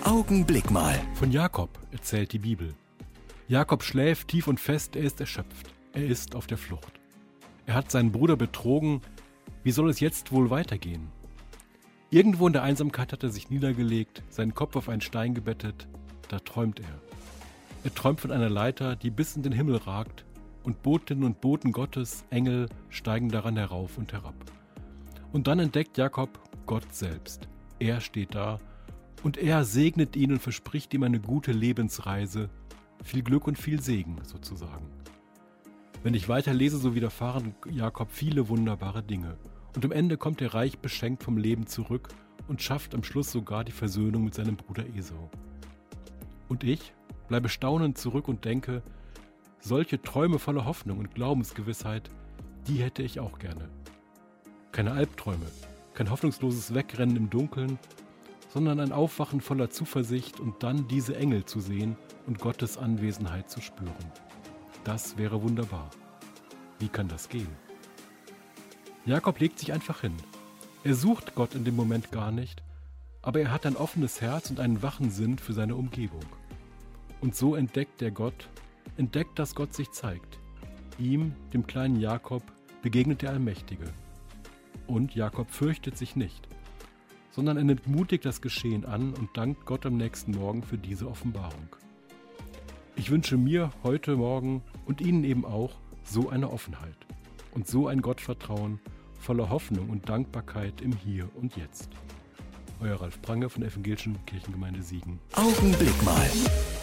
Augenblick mal. Von Jakob erzählt die Bibel. Jakob schläft tief und fest, er ist erschöpft. Er ist auf der Flucht. Er hat seinen Bruder betrogen. Wie soll es jetzt wohl weitergehen? Irgendwo in der Einsamkeit hat er sich niedergelegt, seinen Kopf auf einen Stein gebettet. Da träumt er. Er träumt von einer Leiter, die bis in den Himmel ragt, und Botinnen und Boten Gottes, Engel, steigen daran herauf und herab. Und dann entdeckt Jakob Gott selbst. Er steht da und er segnet ihn und verspricht ihm eine gute Lebensreise, viel Glück und viel Segen sozusagen. Wenn ich weiterlese, so widerfahren Jakob viele wunderbare Dinge. Und am Ende kommt er reich beschenkt vom Leben zurück und schafft am Schluss sogar die Versöhnung mit seinem Bruder Esau. Und ich bleibe staunend zurück und denke, solche Träume voller Hoffnung und Glaubensgewissheit, die hätte ich auch gerne. Keine Albträume, kein hoffnungsloses Wegrennen im Dunkeln, sondern ein Aufwachen voller Zuversicht und dann diese Engel zu sehen und Gottes Anwesenheit zu spüren. Das wäre wunderbar. Wie kann das gehen? Jakob legt sich einfach hin. Er sucht Gott in dem Moment gar nicht, aber er hat ein offenes Herz und einen wachen Sinn für seine Umgebung. Und so entdeckt er Gott, entdeckt, dass Gott sich zeigt. Ihm, dem kleinen Jakob, begegnet der Allmächtige. Und Jakob fürchtet sich nicht, sondern er nimmt mutig das Geschehen an und dankt Gott am nächsten Morgen für diese Offenbarung. Ich wünsche mir heute Morgen und Ihnen eben auch so eine Offenheit und so ein Gottvertrauen voller Hoffnung und Dankbarkeit im Hier und Jetzt. Euer Ralf Prange von der Evangelischen Kirchengemeinde Siegen. Augenblick mal.